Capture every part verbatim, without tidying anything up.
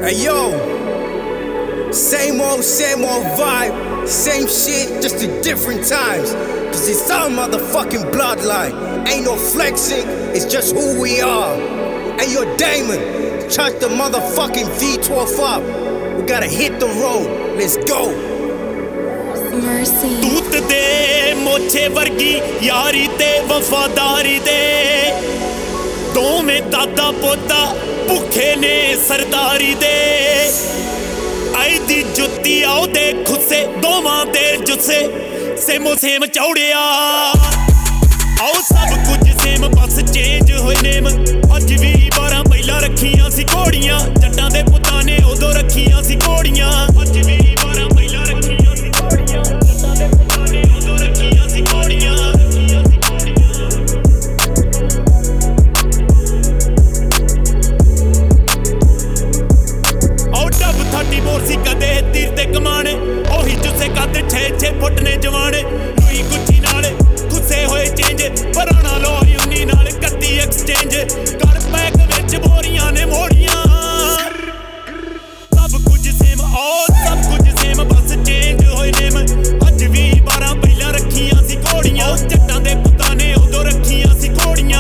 Hey yo, same old, same old vibe, same shit, just in different times. Cause it's our motherfucking bloodline. Ain't no flexing, it's just who we are. Hey yo, Damon, charge the motherfucking V twelve up. We gotta hit the road, let's go. Mercy. दूत दे मोछे वर्गी यारी ते वफादारी दे दोवें दादा पोता भुखे ने सरदारी दे आई दी जुत्ती आओ दे खुसे दोवां दे जुस्से सेमो सेम चौड़िया आओ सब कुछ सेम बस चेंज होए नेम अज भी बारह पहला रखियां सी घोड़ियां जट्टां दे पुत्तां ने उदों रखियां सी घोड़ियां अज भी बारह पहला रखियां सी घोड़ियां जट्टां दे पुत्तां ने उदों रखियां सी घोड़ियां थर्टी बोर सी कदे तीर ते कमाने ओही जुस्से कद छे छे फुट ने जवाने लुई गुच्छी नाल गुस्से होए चेंज पुराना लोरी उन्नी नाल कत्ती एक्सचेंज कर पैक विच बोरियां ने मोड़ियां सब कुछ सेम ओ सब कुछ सेम बस चेंज होए नेम अज भी बारह पहला रखियां सी घोड़ियां जट्टां दे पुत्तां ने उदों रखियां सी घोड़ियां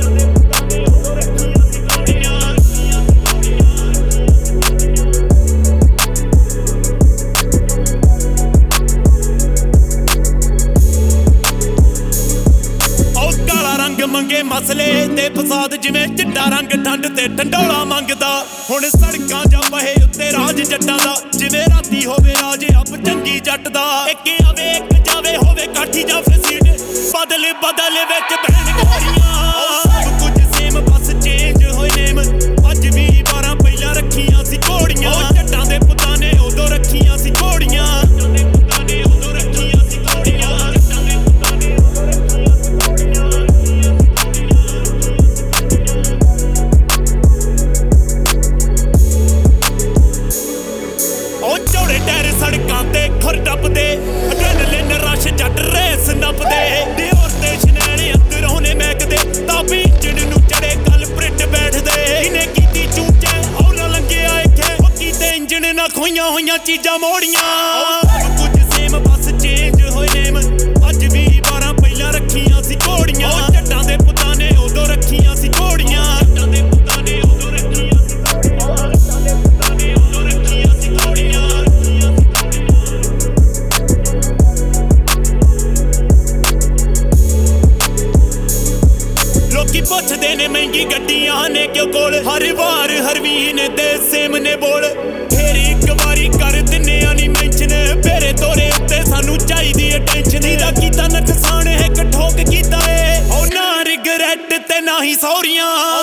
मंगे मसले ते फसाद जिवें चिट्टा रंग ठंड ते ठंडोला मंगदा हुण सड़कां जा बहे उत्ते राज जट्टां दा जिवें राती होवे राज अप चंगी जट दा इक आवे इक जावे होवे काठी जा फसीड बदल बदल विच बहन गोरियां सब कुछ सेम बस चेंज होए नेम अज भी बारह पहला रखियां सी घोड़ियां जट्टां दे पुत्तां ने उदों रखियां सी घोड़ियां जट्टां दे पुत्तां ने उदों रखियां सी घोड़ियां सड़कां ते खुर टपदे एड्रेनलिन रश जट रेस नपदे दियोर ते शनैने अंदरों ने महकदे ताबी इंजन नूं चढ़े गल प्रिट बैठदे इन्हें कीती चूचे और लंघिया इत्थे ओ कीते इंजन ना खोईयां होईयां चीजां मोड़ियां सब कुछ सेम बस चेंज होए नेम अज भी बारह पहला रखियां सी घोड़ियां जट्टां दे पुत्तां ने उदों रखियां सी घोड़ियां जट्टां दे पुत्तां ने उदों रखियां सी घोड़ियां जट्टां दे पुत्तां ने उदों रखियां सी घोड़ियां लोकी पुछदे ने महंगी गड्डियां ने क्यों कोल हर वार हर वीन दे सेम ने बोल फेर इक वारी कर दिन्ने आनी मैंशन फेरे तोरे उत्ते सानू चाहिदी अटेंशन दा कीता नकसान है कठोक कीता ए ओ ना रिगरेट ते ना ही सौरियां